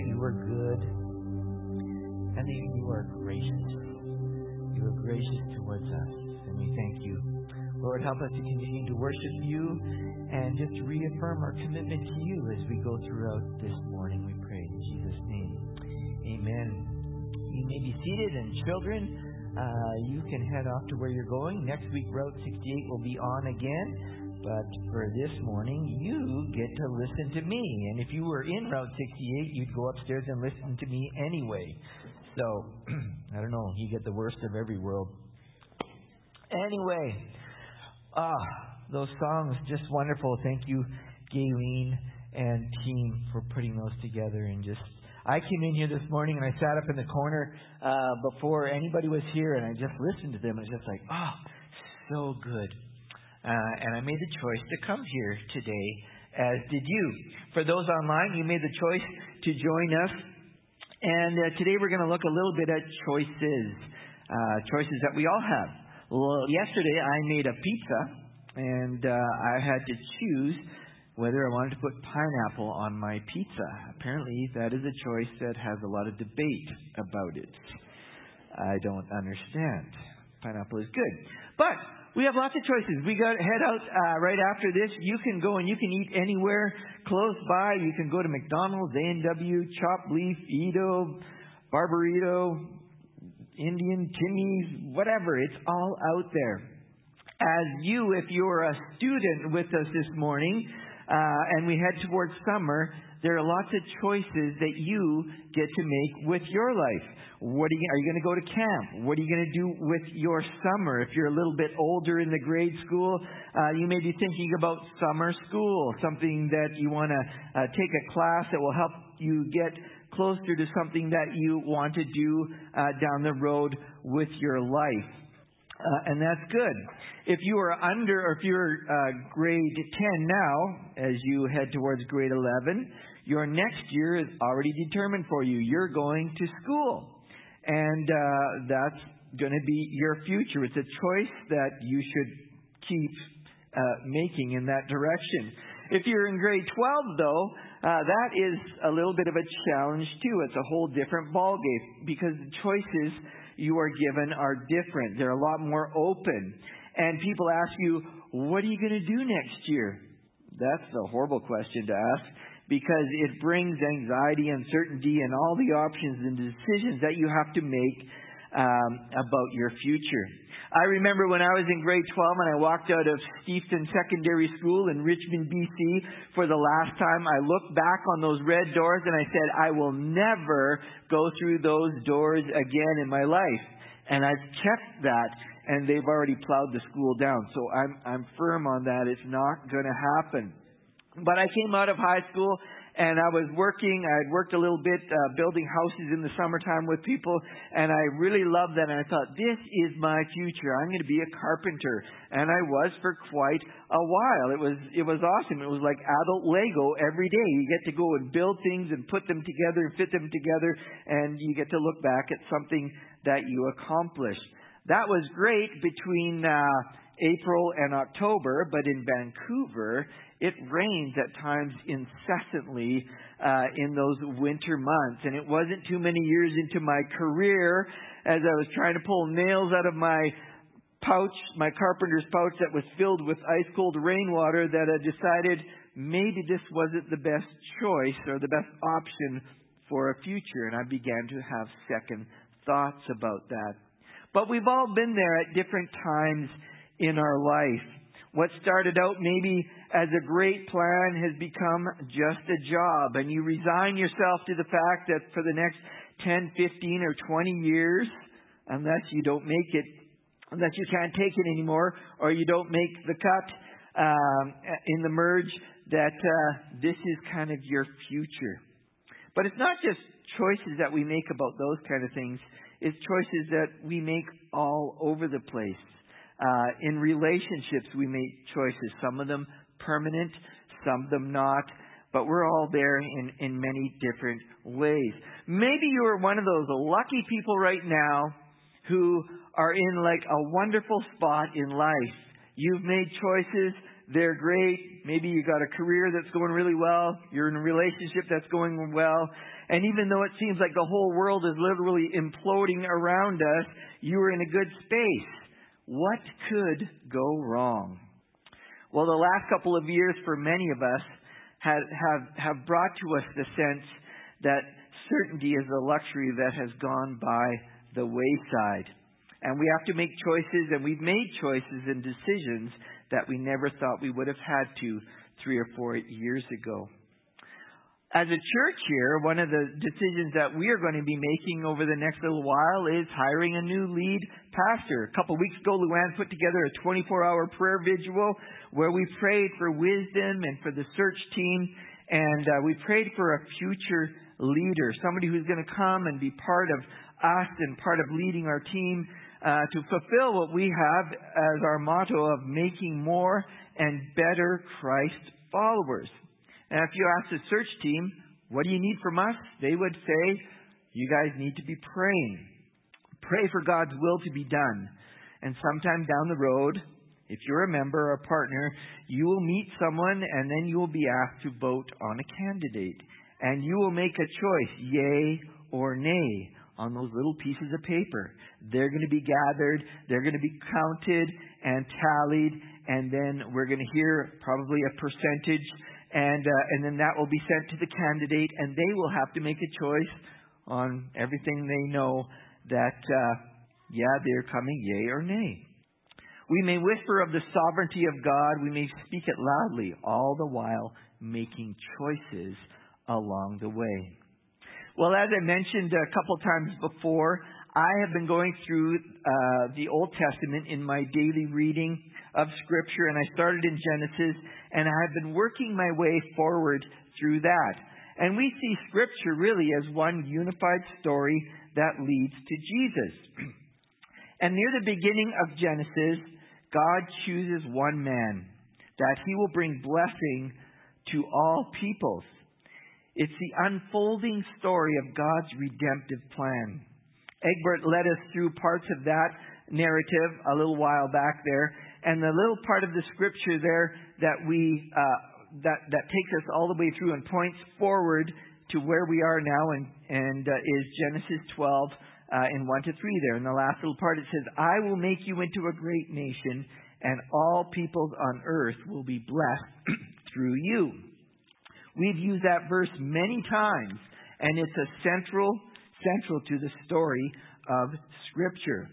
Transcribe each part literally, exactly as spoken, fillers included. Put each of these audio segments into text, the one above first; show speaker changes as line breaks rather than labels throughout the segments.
that you are good and that you are gracious. You are gracious towards us, and we thank you. Lord, help us to continue to worship you and just reaffirm our commitment to you as we go throughout this morning, we pray in Jesus' name. Amen. You may be seated, and children, uh, you can head off to where you're going. Next week, Route sixty-eight will be on again, but for this morning, you get to listen to me. And if you were in Route sixty-eight, you'd go upstairs and listen to me anyway. So, I don't know, you get the worst of every world. Anyway, ah, those songs, just wonderful. Thank you, Gayleen and team, for putting those together. And just, I came in here this morning and I sat up in the corner uh, before anybody was here, and I just listened to them. It was just like, oh, so good. Uh, and I made the choice to come here today, as did you. For those online, you made the choice to join us. And uh, today we're going to look a little bit at choices, uh, choices that we all have. Well, yesterday I made a pizza, and uh, I had to choose whether I wanted to put pineapple on my pizza. Apparently, that is a choice that has a lot of debate about it. I don't understand. Pineapple is good. But we have lots of choices. We got to head out uh, right after this. You can go and you can eat anywhere close by. You can go to McDonald's, A and W, Chopped Leaf, Edo, Barbarito, Indian, Timmy's, whatever. It's all out there. As you, if you're a student with us this morning, uh, and we head towards summer, there are lots of choices that you get to make with your life. What are you, are you going to go to camp? What are you going to do with your summer? If you're a little bit older in the grade school, uh, you may be thinking about summer school, something that you want to uh, take a class that will help you get closer to something that you want to do uh, down the road with your life. Uh, and that's good. If you are under, or if you're uh, grade ten now, as you head towards grade eleven, your next year is already determined for you. You're going to school. And uh, that's going to be your future. It's a choice that you should keep uh, making in that direction. If you're in grade twelve, though, uh, that is a little bit of a challenge, too. It's a whole different ballgame, because the choices you are given are different. They're a lot more open. And people ask you, what are you going to do next year? That's the horrible question to ask, because it brings anxiety, uncertainty, and all the options and decisions that you have to make um, about your future. I remember when I was in grade twelve and I walked out of Stephen Secondary School in Richmond, B C for the last time, I looked back on those red doors and I said, I will never go through those doors again in my life. And I've checked that, and they've already plowed the school down. So I'm, I'm firm on that. It's not going to happen. But I came out of high school, and I was working. I had worked a little bit uh, building houses in the summertime with people, and I really loved that. And I thought, this is my future. I'm going to be a carpenter. And I was for quite a while. It was it was awesome. It was like adult Lego every day. You get to go and build things and put them together and fit them together, and you get to look back at something that you accomplished. That was great between uh, April and October, but in Vancouver, it rains at times incessantly uh, in those winter months. And it wasn't too many years into my career, as I was trying to pull nails out of my pouch, my carpenter's pouch that was filled with ice-cold rainwater, that I decided maybe this wasn't the best choice or the best option for a future. And I began to have second thoughts about that. But we've all been there at different times in our life. What started out maybe as a great plan has become just a job, and you resign yourself to the fact that for the next ten, fifteen, or twenty years, unless you don't make it, unless you can't take it anymore, or you don't make the cut um, in the merge, that uh, this is kind of your future. But it's not just choices that we make about those kind of things. It's choices that we make all over the place. Uh, in relationships, we make choices. Some of them permanent, some of them not. But we're all there in, in many different ways. Maybe you're one of those lucky people right now who are in like a wonderful spot in life. You've made choices they're great. Maybe you got a career that's going really well. You're in a relationship that's going well. And even though it seems like the whole world is literally imploding around us, you are in a good space. What could go wrong? Well, the last couple of years for many of us have, have, have brought to us the sense that certainty is a luxury that has gone by the wayside. And we have to make choices, and we've made choices and decisions that we never thought we would have had to three or four years ago. As a church here, one of the decisions that we are going to be making over the next little while is hiring a new lead pastor. A couple of weeks ago, Luann put together a twenty-four hour prayer vigil where we prayed for wisdom and for the search team, and uh, we prayed for a future leader, somebody who's going to come and be part of us and part of leading our team uh, to fulfill what we have as our motto of making more and better Christ followers. And if you ask the search team, what do you need from us? They would say, you guys need to be praying. Pray for God's will to be done. And sometime down the road, if you're a member or a partner, you will meet someone and then you will be asked to vote on a candidate. And you will make a choice, yay or nay, on those little pieces of paper. They're going to be gathered, they're going to be counted and tallied, and then we're going to hear probably a percentage. And uh, and then that will be sent to the candidate, and they will have to make a choice on everything they know that, uh, yeah, they're coming, yay or nay. We may whisper of the sovereignty of God. We may speak it loudly, all the while making choices along the way. Well, as I mentioned a couple times before, I have been going through uh, the Old Testament in my daily reading of Scripture, and I started in Genesis, and I have been working my way forward through that. And we see Scripture really as one unified story that leads to Jesus. And near the beginning of Genesis, God chooses one man that He will bring blessing to all peoples. It's the unfolding story of God's redemptive plan. Egbert led us through parts of that narrative a little while back there, and the little part of the Scripture there that we uh, that that takes us all the way through and points forward to where we are now, and and uh, is Genesis twelve uh, in one to three. There in the last little part, it says, "I will make you into a great nation, and all peoples on earth will be blessed through you." We've used that verse many times, and it's a central central to the story of Scripture.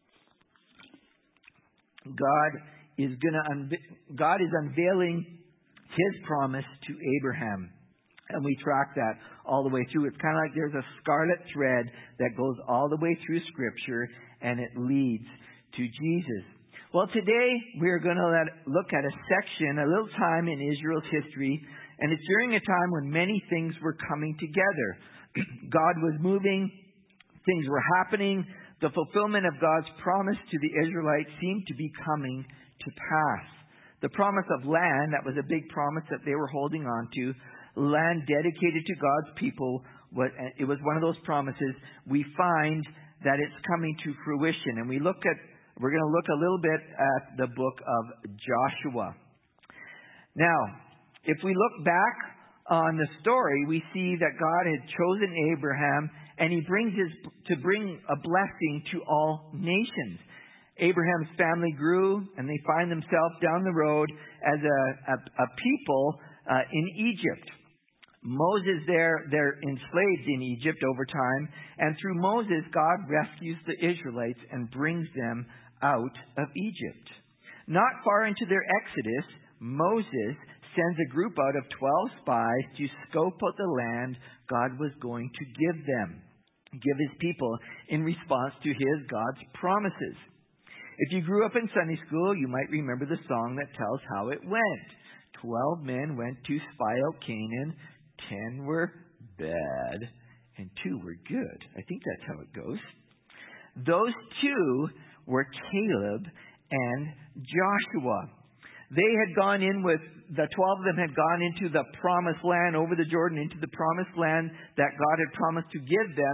God is going to unve- God is unveiling His promise to Abraham, and we track that all the way through. It's kind of like there's a scarlet thread that goes all the way through Scripture, and it leads to Jesus. Well, today we're going to let, look at a section, a little time in Israel's history, and it's during a time when many things were coming together. God was moving, things were happening. The fulfillment of God's promise to the Israelites seemed to be coming to pass. The promise of land, that was a big promise that they were holding on to, land dedicated to God's people, it was one of those promises. We find that it's coming to fruition. And we look at, we're going to look a little bit at the book of Joshua. Now, if we look back on the story, we see that God had chosen Abraham, and He brings his to bring a blessing to all nations. Abraham's family grew, and they find themselves down the road as a, a, a people uh, in Egypt. Moses, there, they're enslaved in Egypt over time, and through Moses, God rescues the Israelites and brings them out of Egypt. Not far into their exodus, Moses sends a group out of twelve spies to scope out the land God was going to give them, give His people in response to His, God's promises. If you grew up in Sunday school, you might remember the song that tells how it went. Twelve men went to spy out Canaan, ten were bad, and two were good. I think that's how it goes. Those two were Caleb and Joshua. They had gone in with, the twelve of them had gone into the promised land, over the Jordan, into the promised land that God had promised to give them.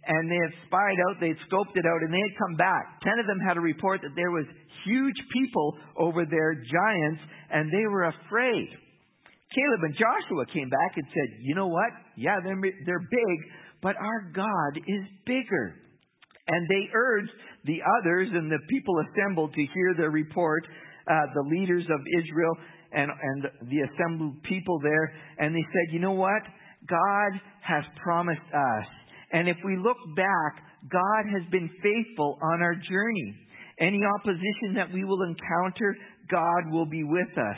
and they had spied out, they had scoped it out, and they had come back. Ten of them had a report that there was huge people over there, giants, and they were afraid. Caleb and Joshua came back and said, you know what? Yeah, they're, they're big, but our God is bigger. And they urged the others and the people assembled to hear their report, uh, the leaders of Israel and, and the assembled people there. And they said, you know what? God has promised us. And if we look back, God has been faithful on our journey. Any opposition that we will encounter, God will be with us.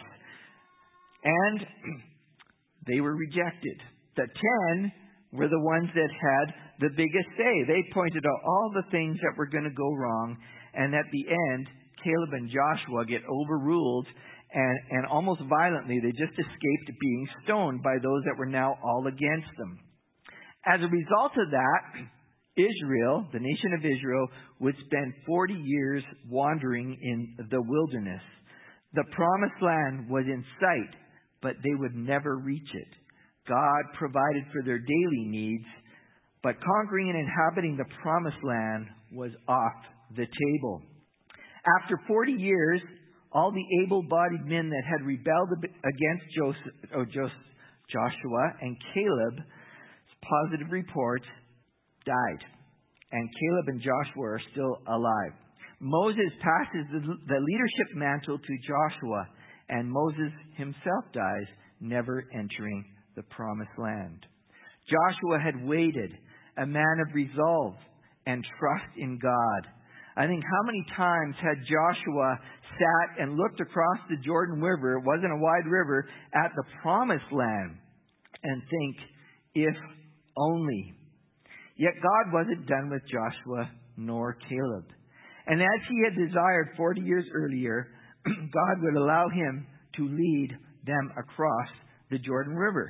And they were rejected. The ten were the ones that had the biggest say. They pointed out all the things that were going to go wrong. And at the end, Caleb and Joshua get overruled. And, and almost violently, they just escaped being stoned by those that were now all against them. As a result of that, Israel, the nation of Israel, would spend forty years wandering in the wilderness. The promised land was in sight, but they would never reach it. God provided for their daily needs, but conquering and inhabiting the promised land was off the table. After forty years, all the able-bodied men that had rebelled against Joseph, or Joshua and Caleb's positive reports died. And Caleb and Joshua are still alive. Moses passes the, the leadership mantle to Joshua, and Moses himself dies, never entering the promised land. Joshua had waited, a man of resolve and trust in God. I think how many times had Joshua sat and looked across the Jordan River, it wasn't a wide river, at the promised land and think, if only. Yet God wasn't done with Joshua nor Caleb. And as he had desired forty years earlier, God would allow him to lead them across the Jordan River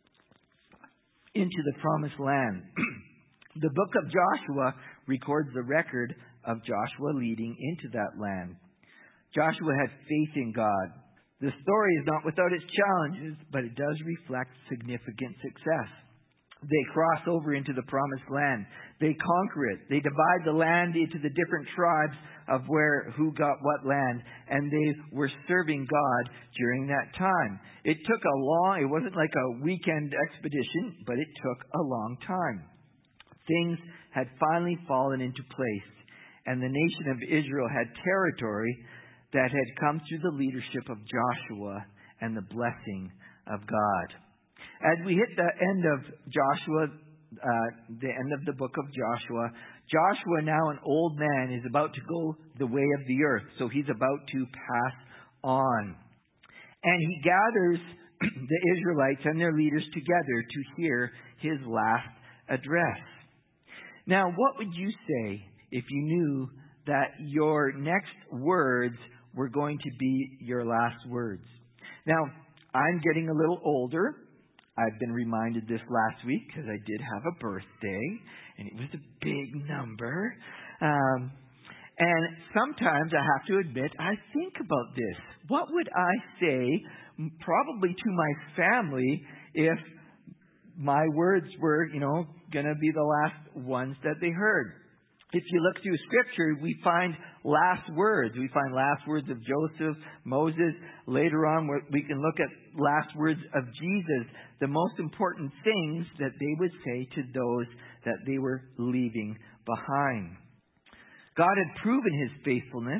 into the promised land. The book of Joshua records the record of Joshua leading into that land. Joshua had faith in God. The story is not without its challenges, but it does reflect significant success. They cross over into the promised land. They conquer it. They divide the land into the different tribes of where who got what land, and they were serving God during that time. It took a long, it wasn't like a weekend expedition, but it took a long time. Things had finally fallen into place, and the nation of Israel had territory that had come through the leadership of Joshua and the blessing of God. As we hit the end of Joshua, uh, the end of the book of Joshua, Joshua, now an old man, is about to go the way of the earth. So he's about to pass on. And he gathers the Israelites and their leaders together to hear his last address. Now, what would you say if you knew that your next words were going to be your last words? Now, I'm getting a little older. I've been reminded this last week because I did have a birthday, and it was a big number. Um, and sometimes I have to admit, I think about this. What would I say, probably to my family, if my words were, you know, going to be the last ones that they heard? If you look through Scripture, we find last words. We find last words of Joseph, Moses. Later on, we can look at last words of Jesus, the most important things that they would say to those that they were leaving behind. God had proven his faithfulness,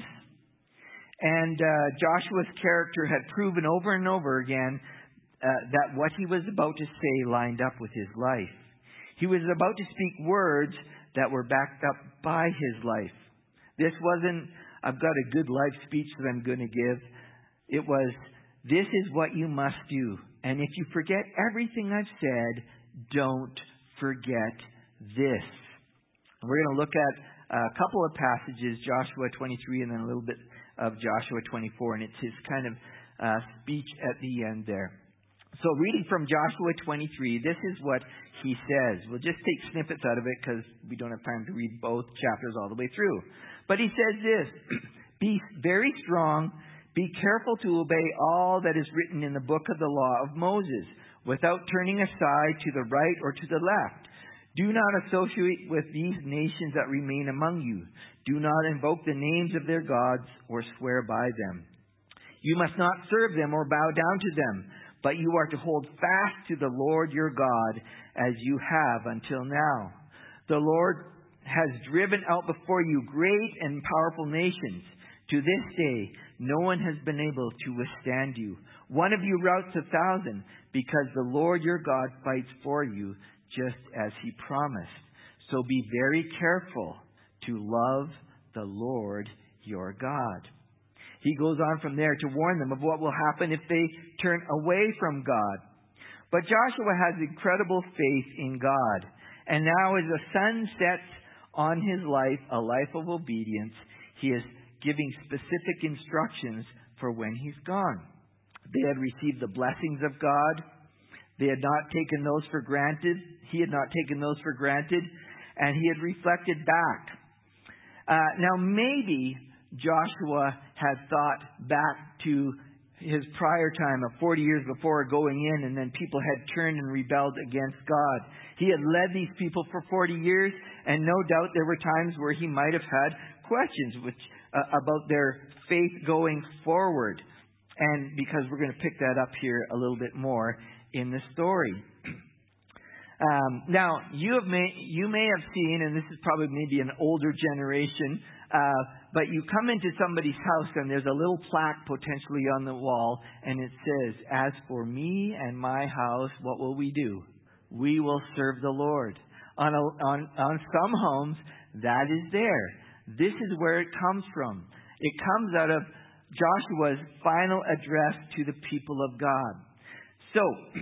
and uh, Joshua's character had proven over and over again uh, that what he was about to say lined up with his life. He was about to speak words that were backed up by his life. This wasn't, I've got a good life speech that I'm going to give. It was, this is what you must do. And if you forget everything I've said, don't forget this. We're going to look at a couple of passages, Joshua twenty-three and then a little bit of Joshua twenty-four. And it's his kind of uh, speech at the end there. So reading from Joshua twenty-three, this is what he says. We'll just take snippets out of it because we don't have time to read both chapters all the way through. But he says this, be very strong, be careful to obey all that is written in the book of the law of Moses, without turning aside to the right or to the left. Do not associate with these nations that remain among you. Do not invoke the names of their gods or swear by them. You must not serve them or bow down to them, but you are to hold fast to the Lord your God as you have until now. The Lord has driven out before you great and powerful nations. To this day, no one has been able to withstand you. One of you routs a thousand, because the Lord your God fights for you, just as he promised. So be very careful to love the Lord your God. He goes on from there to warn them of what will happen if they turn away from God. But Joshua has incredible faith in God. And now as the sun sets on his life, a life of obedience, he is giving specific instructions for when he's gone. They had received the blessings of God. They had not taken those for granted. He had not taken those for granted. And he had reflected back. Uh, now maybe Joshua had thought back to his prior time of forty years before going in, and then people had turned and rebelled against God. He had led these people for forty years, and no doubt there were times where he might have had questions which, uh, about their faith going forward. And because we're going to pick that up here a little bit more in the story. Um, now, you have may, you may have seen, and this is probably maybe an older generation, uh, but you come into somebody's house and there's a little plaque potentially on the wall, and it says, "As for me and my house, what will we do? We will serve the Lord." On, a, on, on some homes, that is there. This is where it comes from. It comes out of Joshua's final address to the people of God. So,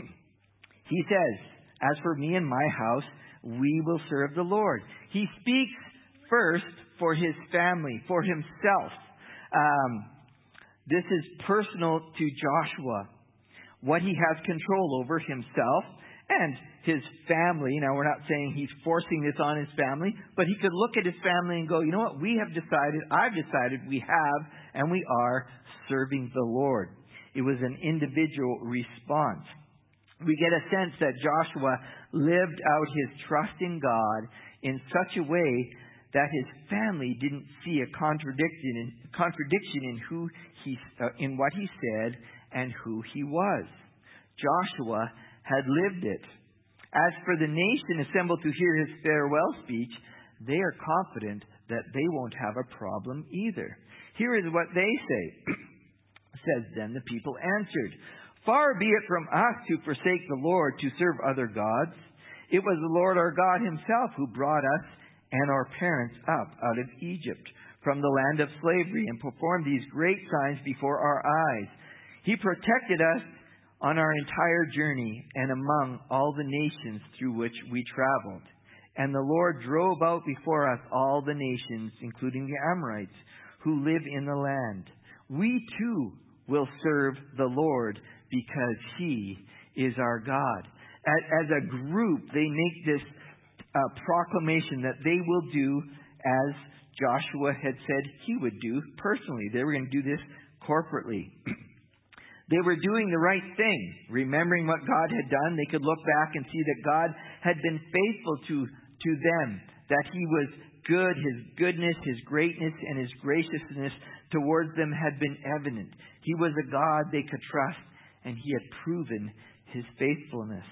he says, "As for me and my house, we will serve the Lord." He speaks first for his family, for himself. Um, this is personal to Joshua. What he has control over himself and his family. Now, we're not saying he's forcing this on his family, but he could look at his family and go, you know what, we have decided, I've decided, we have, and we are serving the Lord. It was an individual response. We get a sense that Joshua lived out his trust in God in such a way that his family didn't see a contradiction in, contradiction in who he, uh, in what he said and who he was. Joshua had lived it. As for the nation assembled to hear his farewell speech, they are confident that they won't have a problem either. Here is what they say. Says then the people answered, "Far be it from us to forsake the Lord to serve other gods. It was the Lord our God himself who brought us and our parents up out of Egypt from the land of slavery and performed these great signs before our eyes. He protected us on our entire journey and among all the nations through which we traveled. And the Lord drove out before us all the nations, including the Amorites, who live in the land. We too will serve the Lord because he is our God." As a group, they make this uh, proclamation that they will do as Joshua had said he would do personally. They were going to do this corporately. They were doing the right thing. Remembering what God had done, they could look back and see that God had been faithful to, to them, that he was good, his goodness, his greatness, and his graciousness towards them had been evident. He was a God they could trust, and he had proven his faithfulness.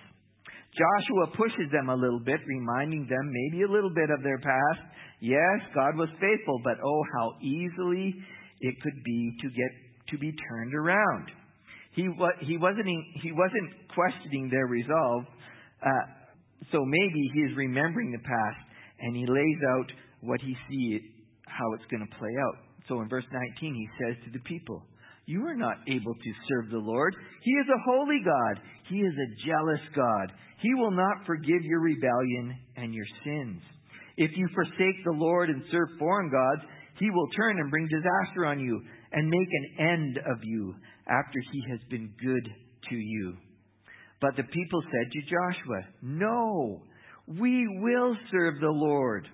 Joshua pushes them a little bit, reminding them maybe a little bit of their past. Yes, God was faithful, but oh, how easily it could be to get to be turned around. He he wasn't he wasn't questioning their resolve, uh, so maybe he is remembering the past, and he lays out what he sees, how it's going to play out. So in verse nineteen, he says to the people, "You are not able to serve the Lord. He is a holy God. He is a jealous God. He will not forgive your rebellion and your sins. If you forsake the Lord and serve foreign gods, he will turn and bring disaster on you and make an end of you after he has been good to you." But the people said to Joshua, "No, we will serve the Lord."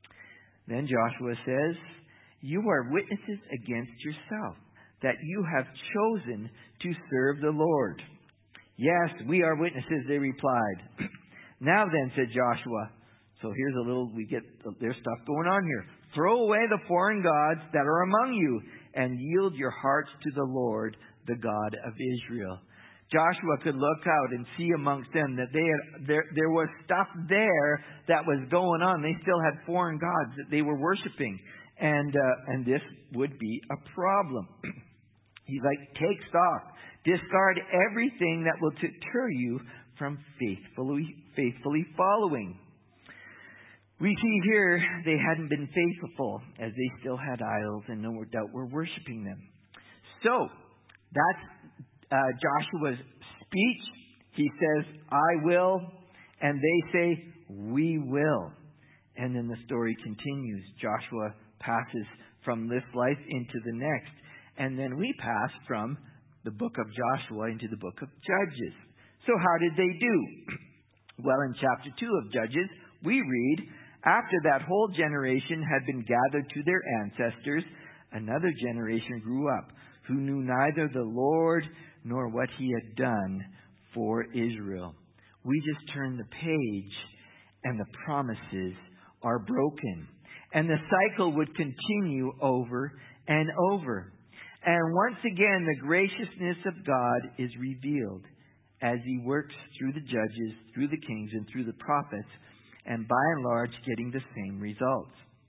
Then Joshua says, "You are witnesses against yourself, that you have chosen to serve the Lord." "Yes, we are witnesses," they replied. "Now then," said Joshua, So here's a little, we get, there's stuff going on here. Throw away the foreign gods that are among you and yield your hearts to the Lord, the God of Israel. Joshua could look out and see amongst them that they had, there, there was stuff there that was going on. They still had foreign gods that they were worshiping. And, uh, and this would be a problem. He's like, take stock. Discard everything that will deter you from faithfully, faithfully following. We see here they hadn't been faithful as they still had idols and no doubt were worshiping them. So, that's uh, Joshua's speech. He says, I will, and they say, we will. And then the story continues. Joshua passes from this life into the next. And then we pass from the book of Joshua into the book of Judges. So how did they do? Well, in chapter two of Judges, we read, after that whole generation had been gathered to their ancestors, another generation grew up, who knew neither the Lord nor what he had done for Israel. We just turn the page, and the promises are broken. And the cycle would continue over and over. And once again, the graciousness of God is revealed as he works through the judges, through the kings, and through the prophets, and by and large getting the same results.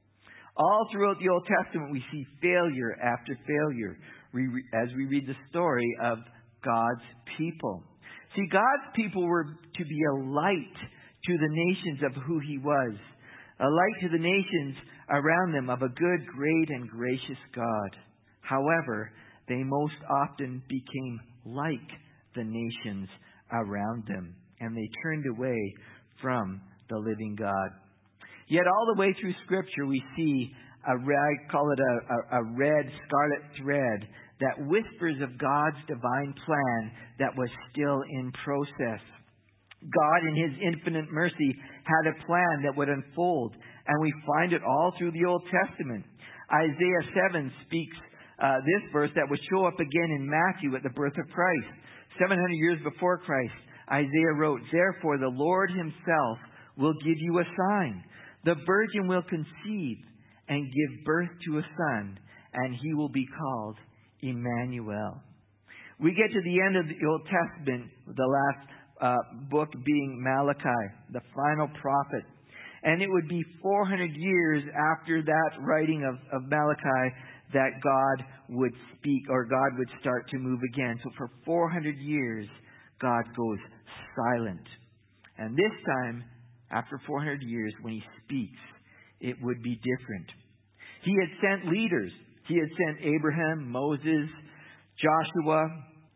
All throughout the Old Testament, we see failure after failure as we read the story of God's people. See, God's people were to be a light to the nations of who he was, a light to the nations around them of a good, great, and gracious God. However, they most often became like the nations around them, and they turned away from the living God. Yet all the way through Scripture, we see a red, I call it a, a, a red scarlet thread that whispers of God's divine plan that was still in process. God, in his infinite mercy, had a plan that would unfold, and we find it all through the Old Testament. Isaiah seven speaks uh, this verse that would show up again in Matthew at the birth of Christ. seven hundred years before Christ, Isaiah wrote, therefore the Lord himself will give you a sign. The virgin will conceive and give birth to a son, and he will be called Emmanuel. We get to the end of the Old Testament, the last uh, book being Malachi, the final prophet. And it would be four hundred years after that writing of, of Malachi that God would speak, or God would start to move again. So for four hundred years, God goes silent. And this time, after four hundred years, when he speaks, it would be different. He had sent leaders. He had sent Abraham, Moses, Joshua,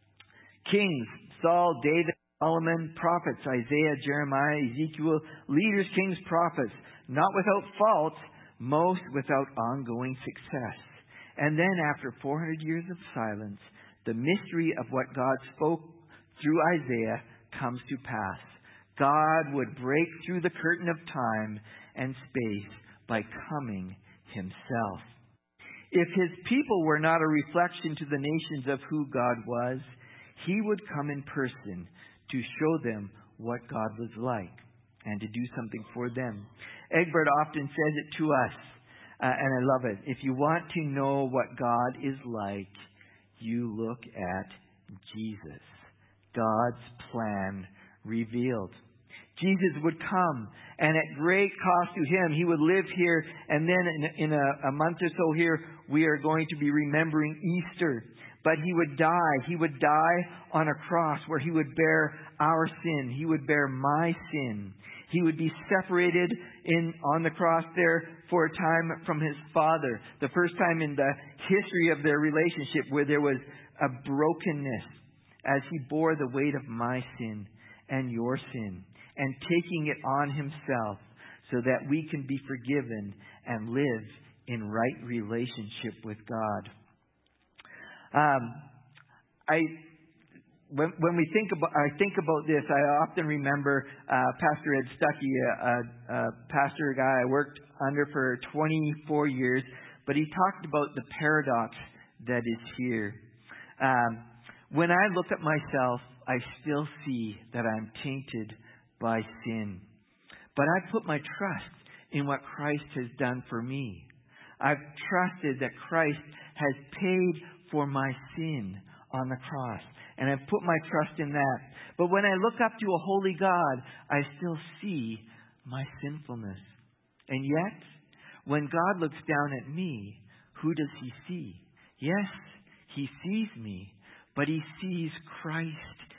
kings, Saul, David, Solomon, prophets, Isaiah, Jeremiah, Ezekiel, leaders, kings, prophets, not without fault, most without ongoing success. And then after four hundred years of silence, the mystery of what God spoke through Isaiah comes to pass. God would break through the curtain of time and space by coming himself. If his people were not a reflection to the nations of who God was, he would come in person to show them what God was like and to do something for them. Egbert often says it to us, uh, and I love it. If you want to know what God is like, you look at Jesus. God's plan revealed. Jesus would come, and at great cost to him, he would live here, and then in, in a, a month or so here, we are going to be remembering Easter. But he would die. He would die on a cross where he would bear our sin. He would bear my sin. He would be separated in on the cross there for a time from his Father. The first time in the history of their relationship where there was a brokenness as he bore the weight of my sin and your sin, and taking it on himself so that we can be forgiven and live in right relationship with God. Um, I when when we think about I think about this, I often remember uh, Pastor Ed Stuckey, a, a, a pastor guy I worked under for twenty-four years, but he talked about the paradox that is here. Um, when I look at myself, I still see that I'm tainted by sin. But I put my trust in what Christ has done for me. I've trusted that Christ has paid for my sin on the cross. And I've put my trust in that. But when I look up to a holy God, I still see my sinfulness. And yet, when God looks down at me, who does He see? Yes, He sees me, but He sees Christ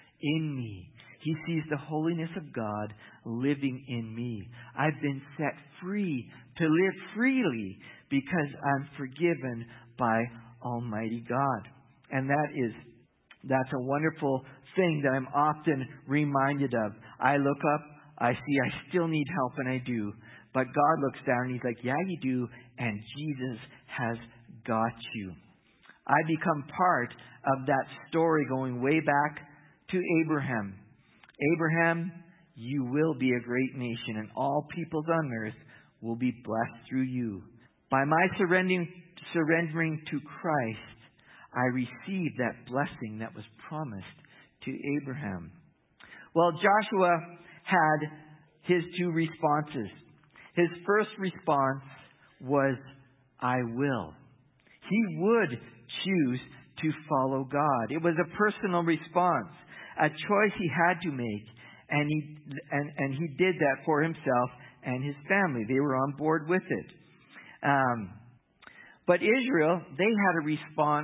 in me. He sees the holiness of God living in me. I've been set free to live freely because I'm forgiven by Almighty God. And that is, that's a wonderful thing that I'm often reminded of. I look up, I see I still need help, and I do. But God looks down and He's like, yeah, you do, and Jesus has got you. I become part of that story going way back to Abraham. Abraham, you will be a great nation, and all peoples on earth will be blessed through you. By my surrendering, surrendering to Christ, I received that blessing that was promised to Abraham. Well, Joshua had his two responses. His first response was, I will. He would choose to follow God. It was a personal response, a choice he had to make, and he and, and he did that for himself and his family. They were on board with it. Um, but Israel, they had a response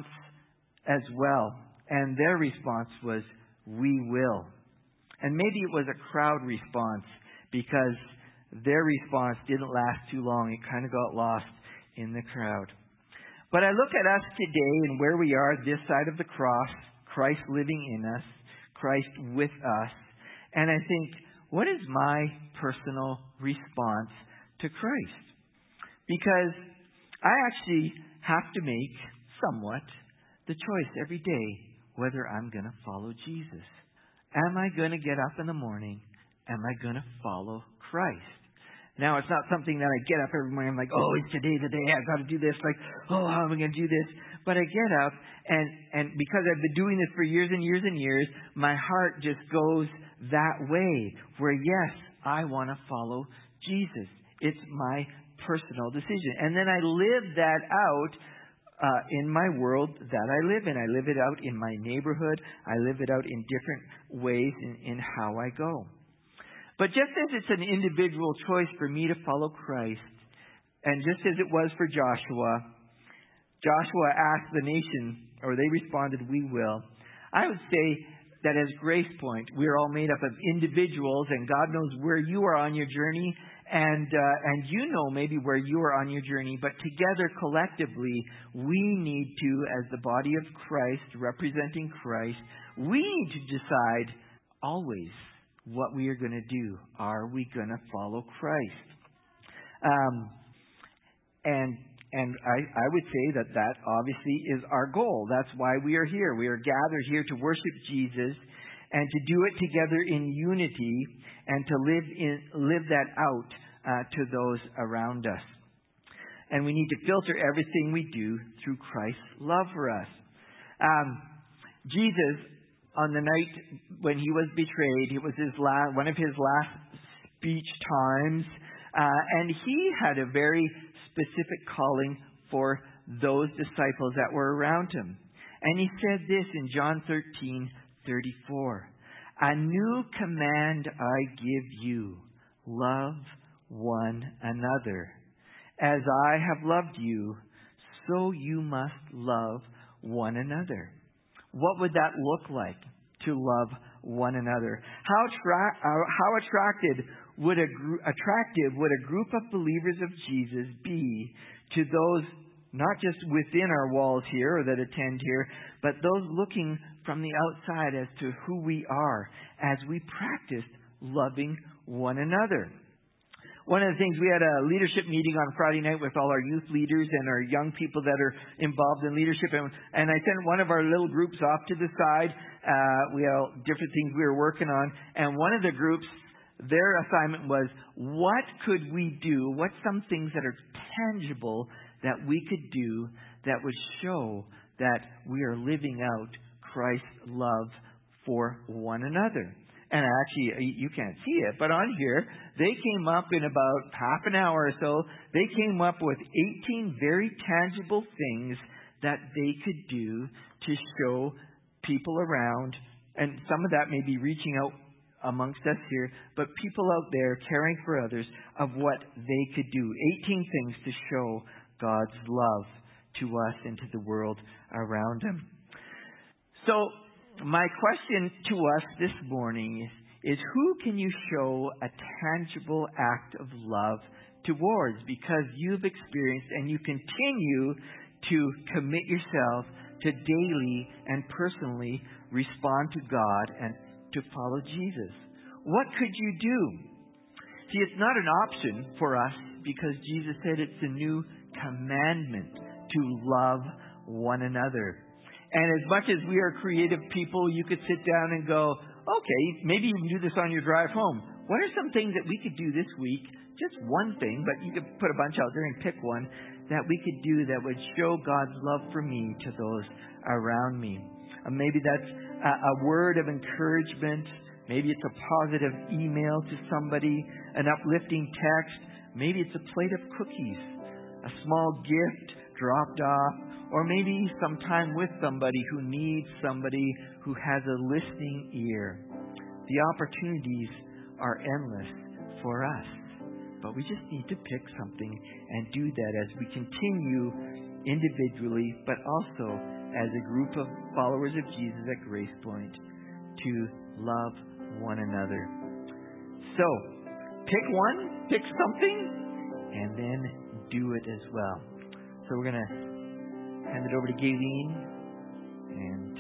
as well, and their response was, we will. And maybe it was a crowd response, because their response didn't last too long. It kind of got lost in the crowd. But I look at us today and where we are this side of the cross, Christ living in us, Christ with us, and I think, what is my personal response to Christ? Because I actually have to make somewhat the choice every day whether I'm going to follow Jesus. Am I going to get up in the morning? Am I going to follow Christ? Now, it's not something that I get up every morning. I'm like, oh, it's today the day. I've got to do this. Like, oh, how am I going to do this? But I get up, and, and because I've been doing this for years and years and years, my heart just goes that way, where, yes, I want to follow Jesus. It's my personal decision. And then I live that out uh, in my world that I live in. I live it out in my neighborhood. I live it out in different ways in, in how I go. But just as it's an individual choice for me to follow Christ, and just as it was for Joshua, Joshua asked the nation, or they responded, we will. I would say that as Grace Point, we're all made up of individuals, and God knows where you are on your journey, and uh, and you know maybe where you are on your journey, but together, collectively, we need to, as the body of Christ, representing Christ, we need to decide always what we are going to do. Are we going to follow Christ? Um, and and I, I would say that that obviously is our goal. That's why we are here. We are gathered here to worship Jesus and to do it together in unity and to live in live that out uh, to those around us. And we need to filter everything we do through Christ's love for us. Um, Jesus, on the night when he was betrayed, it was his last, one of his last speech times, uh, and he had a very specific calling for those disciples that were around him. And he said this in John thirteen thirty-four: a new command I give you, love one another. As I have loved you, so you must love one another. What would that look like, to love one another? How, tra- how attracted would a gr- attractive would a group of believers of Jesus be to those not just within our walls here or that attend here, but those looking from the outside as to who we are as we practice loving one another? One of the things, we had a leadership meeting on Friday night with all our youth leaders and our young people that are involved in leadership. And, and I sent one of our little groups off to the side. Uh, we had different things we were working on. And one of the groups, their assignment was, what could we do? What's some things that are tangible that we could do that would show that we are living out Christ's love for one another? And actually, you can't see it, but on here, they came up in about half an hour or so, they came up with eighteen very tangible things that they could do to show people around, and some of that may be reaching out amongst us here, but people out there caring for others, of what they could do. eighteen things to show God's love to us and to the world around them. So, my question to us this morning is, is who can you show a tangible act of love towards? Because you've experienced and you continue to commit yourself to daily and personally respond to God and to follow Jesus. What could you do? See, it's not an option for us because Jesus said it's a new commandment to love one another. And as much as we are creative people, you could sit down and go, okay, maybe you can do this on your drive home. What are some things that we could do this week? Just one thing, but you could put a bunch out there and pick one that we could do that would show God's love for me to those around me. Uh, maybe that's a, a word of encouragement. Maybe it's a positive email to somebody, an uplifting text. Maybe it's a plate of cookies, a small gift dropped off, or maybe some time with somebody who needs somebody who has a listening ear. The opportunities are endless for us, but we just need to pick something and do that as we continue individually, but also as a group of followers of Jesus at Grace Point to love one another. So, pick one, pick something, and then do it as well. So we're going to hand it over to Gayleen and